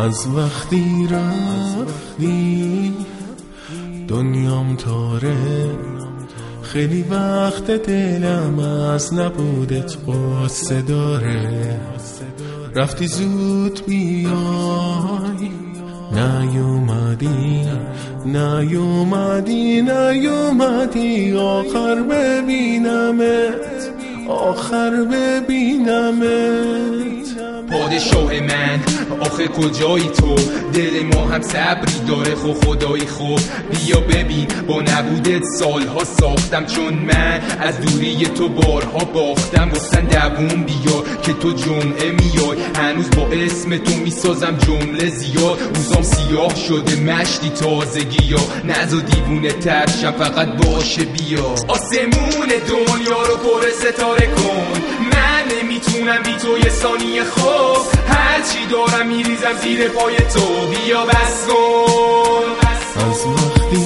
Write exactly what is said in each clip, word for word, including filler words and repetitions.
از وقتی رفتی دنیام تاره، خیلی وقت دلم از نبودت قصه داره. رفتی زود بیای، نیومدی نیومدی نیومدی آخر ببینمت، آخر ببینمت. پادشاه من آخه کجایی تو؟ دل ما هم صبری داره خو خدایی خوب. بیا ببین با نبودت سالها ساختم، چون من از دوری تو بارها باختم. گفتن دووم بیا که تو جمعه میای، هنوز با اسم تو میسازم جمله زیاد. روزام سیاه شده مشتی تازگی ها، نزا دیوونه ترشم فقط باشه بیا. آسمون دنیا رو پر ستاره کن، من نمیتونم بی تو یه ثانیه خوب. هرچی دارم میریزم زیر پای تو، بیا بس کن. از وقتی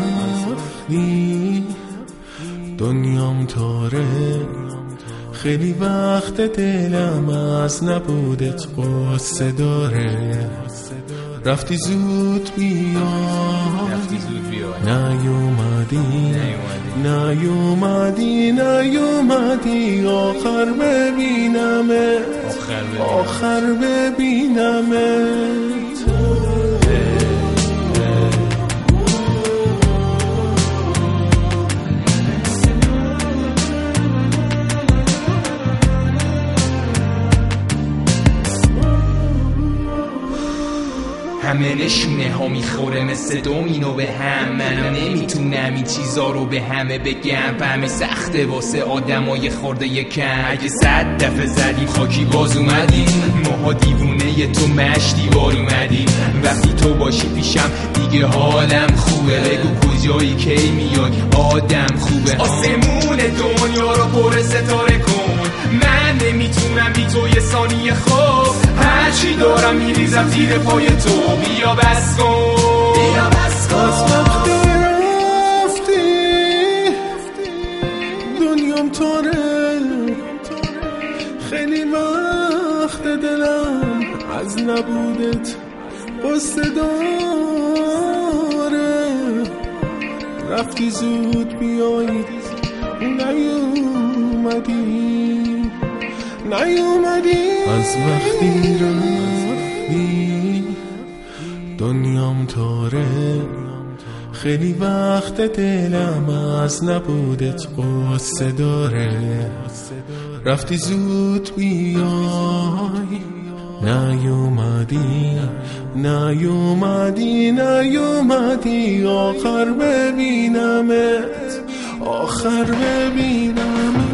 رفتی دنیام تاره، خیلی وقت دلم از نبودت قصه داره. رفتی زود بیای، نیومدی نیومدی نیومدی آخر ببینمت، آخر ببینمت. همه نشونه ها میخوره مثل دومینو به هم. من نمیتونم این چیزا رو به همه بگم، همه سخته واسه آدمای خورده یکم. اگه صد دفعه زدی خاکی باز اومدی، ماها دیوونه تو مشتی بار اومدی. وقتی تو باشی پیشم دیگه حالم خوبه، بگو کجایی کی میای آدم خوبه. آسمون دنیا رو پر ستاره کن، من نمیتونم بی تو یه ثانیه خوب. هرچی دارم میریزم زیر پای تو، بیا بس کن، بیا بس کن. از وقتی رفتی دنیام تاره، خیلی وقت دلم از نبودت قصه داره. رفتی زود بیای، نیومدی نیومدی. از وقتی رفتی دنیام تاره، خیلی وقت دلم از نبودت قصه داره. رفتی زود بیای، نیومدی نیومدی نیومدی آخر ببینمت، آخر ببینمت.